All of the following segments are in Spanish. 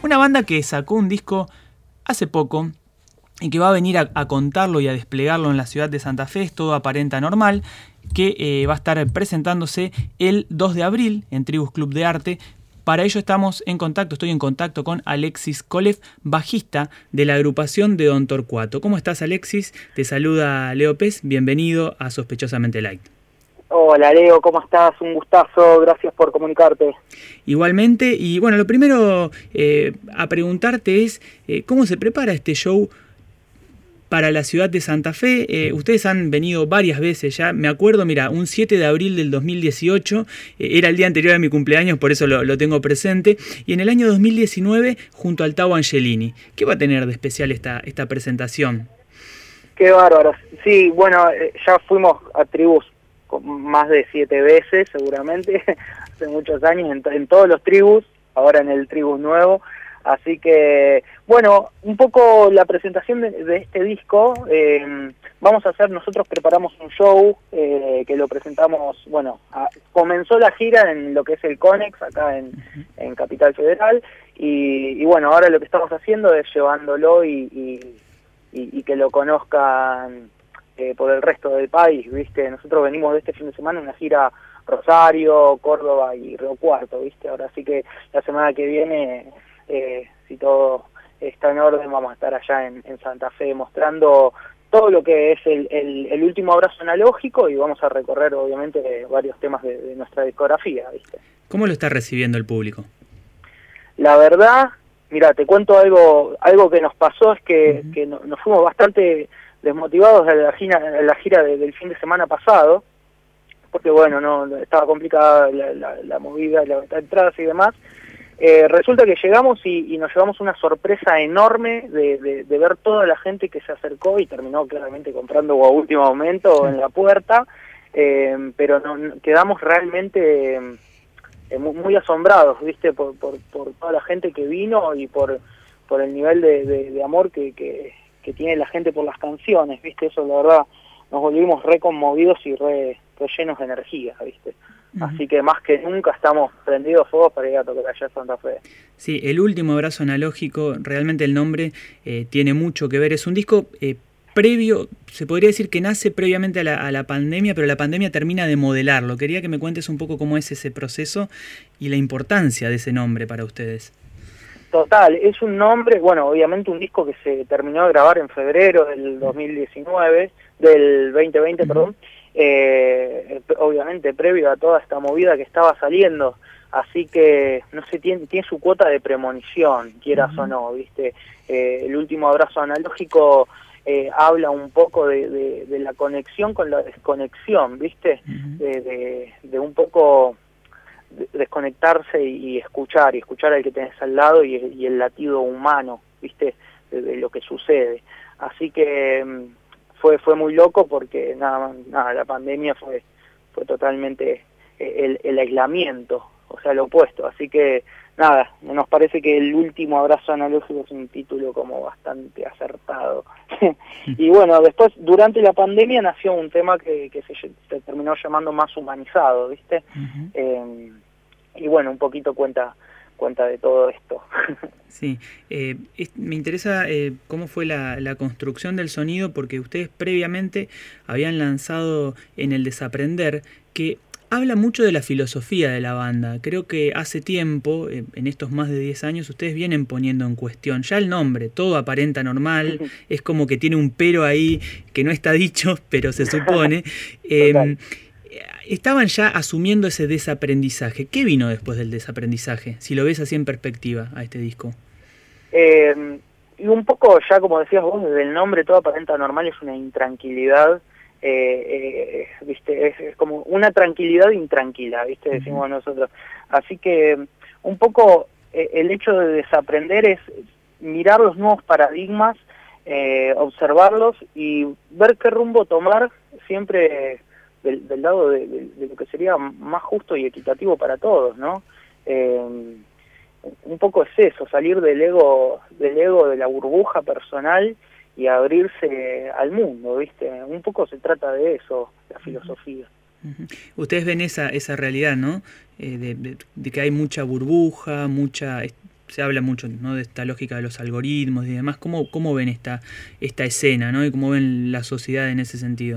Una banda que sacó un disco hace poco y que va a venir a contarlo y a desplegarlo en la ciudad de Santa Fe, es Todo Aparenta Normal, que va a estar presentándose el 2 de abril en Tribus Club de Arte. Para ello estoy en contacto con Alexis Kolev, bajista de la agrupación de Don Torcuato. ¿Cómo estás, Alexis? Te saluda Leo Pez, bienvenido a Sospechosamente Light. Hola Leo, ¿cómo estás? Un gustazo, gracias por comunicarte. Igualmente, y bueno, lo primero a preguntarte es, ¿cómo se prepara este show para la ciudad de Santa Fe? Ustedes han venido varias veces ya, me acuerdo, mira, un 7 de abril del 2018, era el día anterior a mi cumpleaños, por eso lo tengo presente, y en el año 2019 junto al Tao Angelini. ¿Qué va a tener de especial esta presentación? Qué bárbaro. Sí, bueno, ya fuimos a Tribus más de 7 veces seguramente, hace muchos años, en todos los Tribus, ahora en el Tribus nuevo. Así que, bueno, un poco la presentación de este disco, nosotros preparamos un show que lo presentamos, bueno, comenzó la gira en lo que es el Conex, acá en Capital Federal, y bueno, ahora lo que estamos haciendo es llevándolo y que lo conozcan por el resto del país, ¿viste? Nosotros venimos de este fin de semana una gira Rosario, Córdoba y Río Cuarto, ¿viste? Ahora sí que la semana que viene... si todo está en orden, vamos a estar allá en Santa Fe mostrando todo lo que es el último abrazo analógico, y vamos a recorrer obviamente varios temas de nuestra discografía, ¿viste? ¿Cómo lo está recibiendo el público? La verdad, mira, te cuento algo que nos pasó, es que nos fuimos bastante desmotivados de la gira del fin de semana pasado, porque bueno, no estaba complicada la movida, la venta de entradas y demás. Resulta que llegamos y nos llevamos una sorpresa enorme de ver toda la gente que se acercó y terminó claramente comprando a último momento en la puerta, pero quedamos realmente muy asombrados, ¿viste? Por toda la gente que vino y por el nivel de amor que tiene la gente por las canciones, ¿viste? Eso la verdad nos volvimos re conmovidos y re llenos de energía, ¿viste? Así que más que nunca estamos prendidos fuegos para ir a tocar allá a Santa Fe. Sí, el último abrazo analógico, realmente el nombre tiene mucho que ver. Es un disco previo, se podría decir que nace previamente a la pandemia, pero la pandemia termina de modelarlo. Quería que me cuentes un poco cómo es ese proceso y la importancia de ese nombre para ustedes. Total, es un nombre, bueno, obviamente un disco que se terminó de grabar en febrero del 2019, del 2020, perdón. Obviamente previo a toda esta movida que estaba saliendo, así que no sé, tiene su cuota de premonición, quieras o no, ¿viste? El último abrazo analógico habla un poco de la conexión con la desconexión, ¿viste? De un poco desconectarse y escuchar al que tenés al lado y el latido humano, ¿viste? De lo que sucede. Así que fue muy loco porque nada, la pandemia fue totalmente el aislamiento, o sea, lo opuesto. Así que nada, nos parece que el último abrazo analógico es un título como bastante acertado. Y bueno, después, durante la pandemia nació un tema que se terminó llamando Más Humanizado, ¿viste? Y bueno, un poquito cuenta de todo esto. Sí, me interesa cómo fue la construcción del sonido, porque ustedes previamente habían lanzado en El Desaprender, que habla mucho de la filosofía de la banda. Creo que hace tiempo, en estos más de 10 años, ustedes vienen poniendo en cuestión ya el nombre, Todo Aparenta Normal, es como que tiene un pero ahí que no está dicho, pero se supone. Estaban ya asumiendo ese desaprendizaje. ¿Qué vino después del desaprendizaje? Si lo ves así en perspectiva a este disco. Y un poco ya, como decías vos, desde el nombre Todo Aparenta Normal es una intranquilidad, ¿viste? Es como una tranquilidad intranquila, ¿viste? Decimos nosotros. Así que un poco el hecho de desaprender es mirar los nuevos paradigmas, observarlos y ver qué rumbo tomar, siempre del lado de lo que sería más justo y equitativo para todos, ¿no? Un poco es eso, salir del ego, de la burbuja personal y abrirse al mundo, ¿viste? Un poco se trata de eso, la filosofía. Ustedes ven esa realidad, ¿no? De que hay mucha burbuja, se habla mucho, ¿no?, de esta lógica de los algoritmos y demás. ¿Cómo ven esta escena, ¿no?, y cómo ven la sociedad en ese sentido?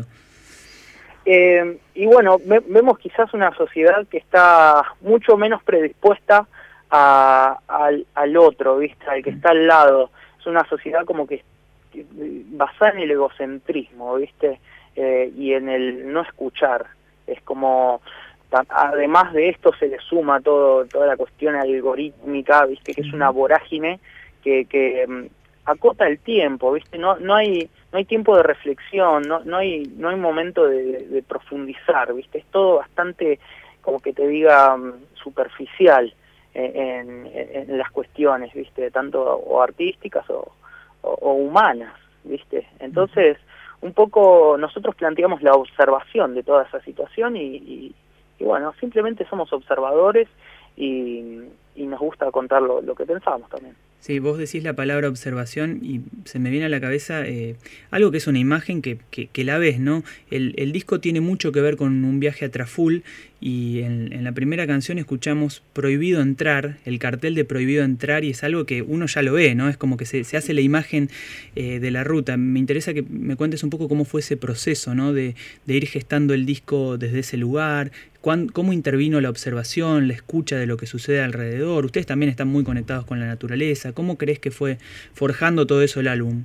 Y bueno, vemos quizás una sociedad que está mucho menos predispuesta al otro, ¿viste? Al que está al lado. Es una sociedad como que basada en el egocentrismo, ¿viste? Y en el no escuchar. Es como, además de esto se le suma toda la cuestión algorítmica, ¿viste? Que es una vorágine que acota el tiempo, ¿viste? No hay tiempo de reflexión, no hay momento de profundizar, ¿viste? Es todo bastante, como que te diga, superficial en las cuestiones, ¿viste? Tanto o artísticas o humanas, ¿viste? Entonces, un poco nosotros planteamos la observación de toda esa situación y bueno, simplemente somos observadores y nos gusta contar lo que pensamos también. Sí, vos decís la palabra observación y se me viene a la cabeza algo que es una imagen que la ves, ¿no? El disco tiene mucho que ver con un viaje a Traful y en la primera canción escuchamos Prohibido Entrar, el cartel de Prohibido Entrar, y es algo que uno ya lo ve, ¿no? Es como que se hace la imagen de la ruta. Me interesa que me cuentes un poco cómo fue ese proceso, ¿no?, de ir gestando el disco desde ese lugar, cómo intervino la observación, la escucha de lo que sucede alrededor. Ustedes también están muy conectados con la naturaleza. ¿Cómo crees que fue forjando todo eso el álbum?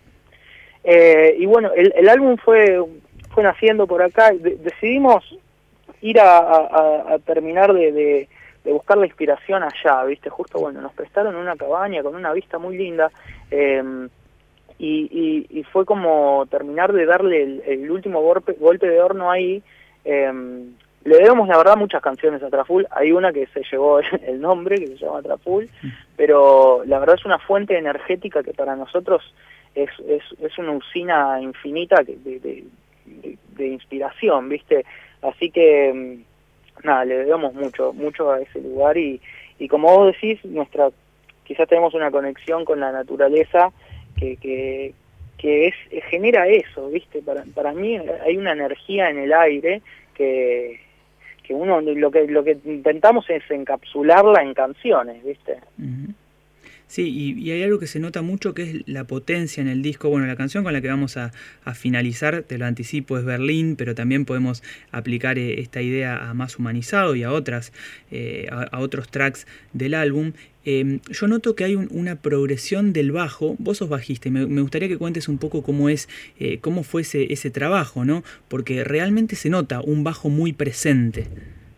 Y bueno, el álbum fue naciendo por acá. Decidimos ir a terminar de buscar la inspiración allá, ¿viste? Justo, bueno, nos prestaron una cabaña con una vista muy linda, y fue como terminar de darle el último golpe de horno ahí. Le debemos, la verdad, muchas canciones a Traful. Hay una que se llevó el nombre, que se llama Traful, pero la verdad es una fuente energética que para nosotros es una usina infinita de inspiración, ¿viste? Así que, nada, le debemos mucho a ese lugar y como vos decís, quizás tenemos una conexión con la naturaleza que genera eso, ¿viste? Para mí hay una energía en el aire que uno lo que intentamos es encapsularla en canciones, ¿viste? Sí, y hay algo que se nota mucho que es la potencia en el disco. Bueno, la canción con la que vamos a finalizar, te lo anticipo, es Berlín, pero también podemos aplicar esta idea a Más Humanizado y a otros tracks del álbum. Yo noto que hay una progresión del bajo. Vos sos bajista y me gustaría que cuentes un poco cómo fue ese trabajo, ¿no? Porque realmente se nota un bajo muy presente.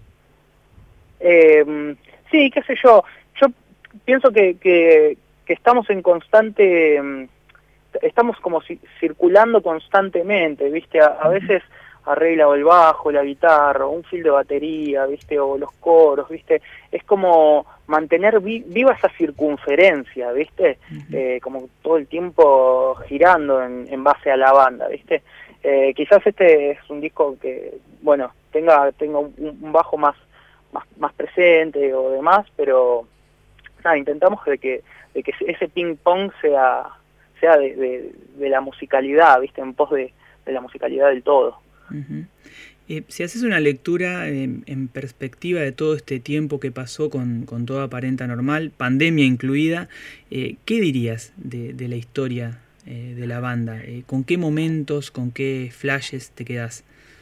Sí, qué sé yo. Yo pienso que estamos en constante, estamos como circulando constantemente, ¿viste? A veces arregla el bajo, la guitarra, un fil de batería, ¿viste? O los coros, ¿viste? Es como mantener viva esa circunferencia, ¿viste? Como todo el tiempo girando en base a la banda, ¿viste? Quizás este es un disco que, bueno, tenga un bajo más presente o demás, pero nada, intentamos de que ese ping pong sea de la musicalidad, ¿viste? En pos de la musicalidad del todo. Si haces una lectura en perspectiva de todo este tiempo que pasó con Todo Aparenta Normal, pandemia incluida, ¿qué dirías de la historia de la banda? ¿Con qué momentos, con qué flashes te quedás?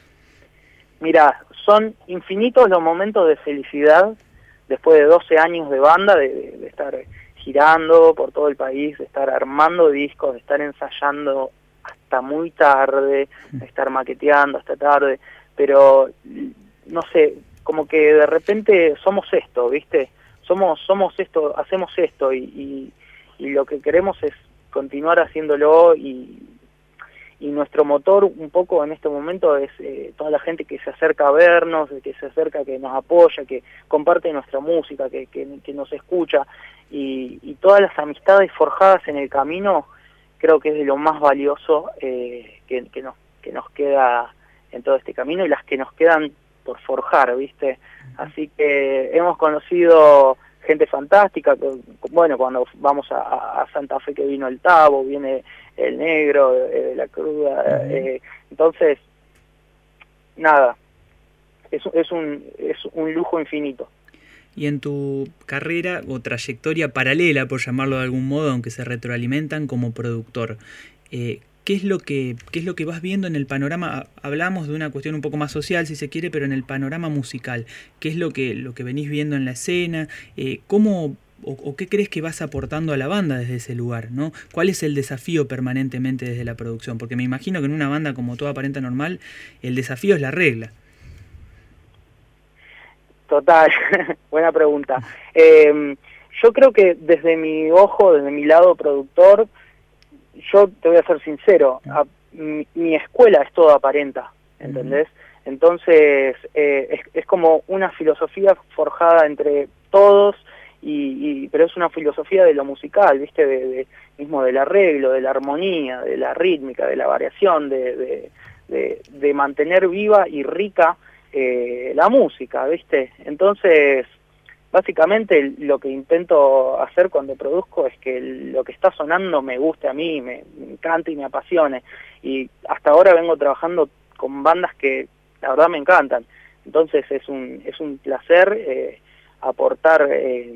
Mira, son infinitos los momentos de felicidad después de 12 años de banda, de estar girando por todo el país, de estar armando discos, de estar ensayando hasta muy tarde, de estar maqueteando hasta tarde, pero no sé, como que de repente somos esto, ¿viste? Somos esto, hacemos esto y lo que queremos es continuar haciéndolo y nuestro motor un poco en este momento es toda la gente que se acerca a vernos, que se acerca, que nos apoya, que comparte nuestra música, que nos escucha y todas las amistades forjadas en el camino creo que es de lo más valioso que nos queda en todo este camino y las que nos quedan por forjar, ¿viste? Así que hemos conocido gente fantástica, bueno, cuando vamos a Santa Fe que vino el Tabo, viene el Negro, la Cruda, entonces, nada, es un lujo infinito. y en tu carrera o trayectoria paralela, por llamarlo de algún modo, aunque se retroalimentan como productor. ¿Qué es lo que vas viendo en el panorama? Hablamos de una cuestión un poco más social, si se quiere, pero en el panorama musical. ¿Qué es lo que venís viendo en la escena? ¿Cómo o qué crees que vas aportando a la banda desde ese lugar, ¿no? ¿Cuál es el desafío permanentemente desde la producción? Porque me imagino que en una banda como Todo Aparenta Normal, el desafío es la regla. Total, buena pregunta. Yo creo que desde mi ojo, desde mi lado productor, yo te voy a ser sincero, mi escuela es Todo Aparenta, ¿entendés? Entonces es como una filosofía forjada entre todos, pero es una filosofía de lo musical, ¿viste? Mismo del arreglo, de la armonía, de la rítmica, de la variación, de mantener viva y rica la música, ¿viste? Entonces, básicamente lo que intento hacer cuando produzco es que lo que está sonando me guste a mí, me encante y me apasione. Y hasta ahora vengo trabajando con bandas que la verdad me encantan. Entonces es un placer aportar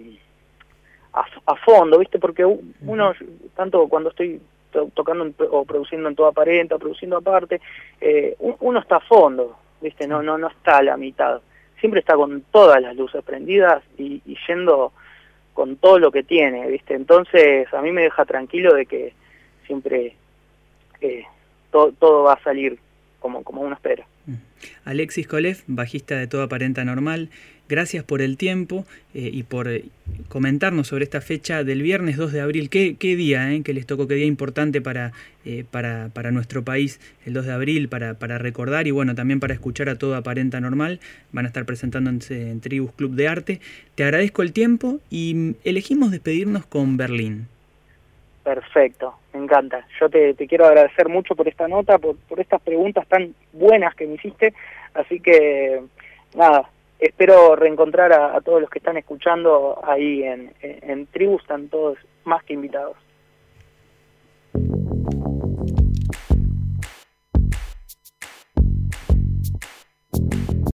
a fondo, ¿viste? Porque uno, tanto cuando estoy tocando o produciendo en Todo Aparenta, o produciendo aparte, uno está a fondo, ¿viste? No está a la mitad. Siempre está con todas las luces prendidas y yendo con todo lo que tiene, ¿viste? Entonces a mí me deja tranquilo de que siempre todo va a salir como uno espera. Alexis Kolev, bajista de Todo Aparenta Normal, gracias por el tiempo y por comentarnos sobre esta fecha del viernes 2 de abril. ¿Qué día que les tocó? ¿Qué día importante para nuestro país? El 2 de abril para recordar y bueno, también para escuchar a Todo Aparenta Normal. Van a estar presentándose en Tribus Club de Arte. Te agradezco el tiempo y elegimos despedirnos con Berlín. Perfecto, me encanta. Yo te quiero agradecer mucho por esta nota, por estas preguntas tan buenas que me hiciste. Así que, nada, espero reencontrar a todos los que están escuchando ahí en Tribus, están todos más que invitados.